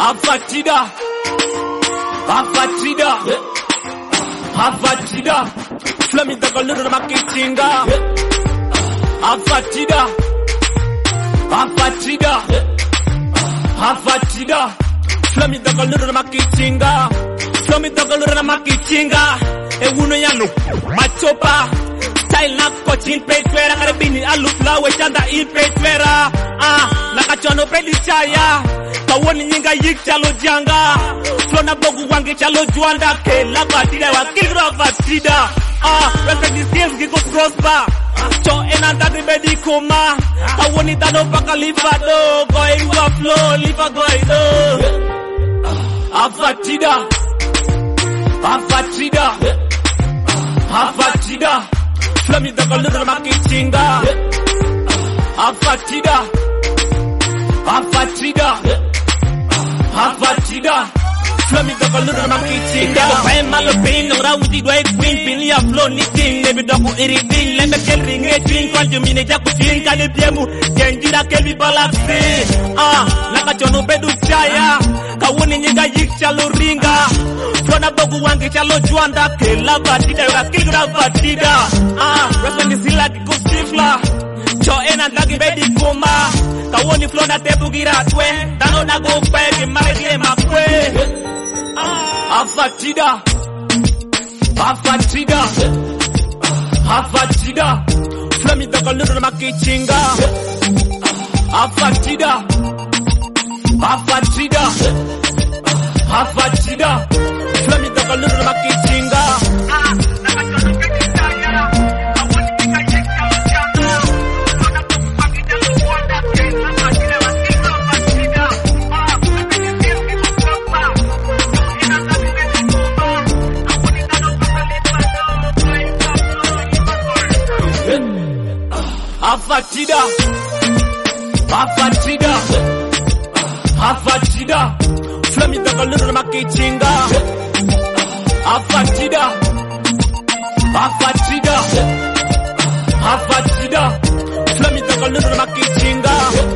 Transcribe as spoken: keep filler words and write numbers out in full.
Afatida, Afatida, Afatida, Flami da galera makitinga. Afatida, Afatida, Afatida, Flami da galera makitinga. Flami da galera makitinga. E uno yano, machopa. Style na coaching petwera karibini alufla wechanda in petwera. Ah, nakachono pedi chaya. Kawoni nyinga yik chalo janga. Flona bogu wangi chalo juanda. Ke la batida wa kilgra batida. Ah, respect the skills giko prosper. Cho enanda di bedi koma. Kawoni tano paka livado. Going to flow, liva going do. Afatida, Afatida, Afatida. Flami da galera makitinga. Afatida, Afatida, Afatida, Flami da galera makitinga. Pai malo pin no rawudi doi queen pin ya flow ni king ne bi doko iriting le be kel ring e twin kwanju mine jaku tin kale biemu genjira kelbi balaxe. Ah, naka chono bedu chaya. Kawoni nyinga yik chalo ringa. Flona bogu wangi chalo juanda. Ke la batida wa kilgra batida. Ah, respect sila kiko sifla. Cho ena ndagi bedi koma. Kawoni flona tebu gira twe. Tano na go pegi marege makwe. Afatida, Afatida, Afatida, Flami da galera makitinga. Afatida, Afatida, Afatida, Flami da galera makitinga. Ah, nakachono pedi chaya. Kawoni nyinga yik chalo janga. Flona bogu wangi chalo juanda. Ke la batida wa kilgra batida. Ah, respect the skills giko prosper. Afatida, Afatida, Afatida, Flami da galera makitinga. Afatida, Afatida, Afatida, Flami da galera makitinga.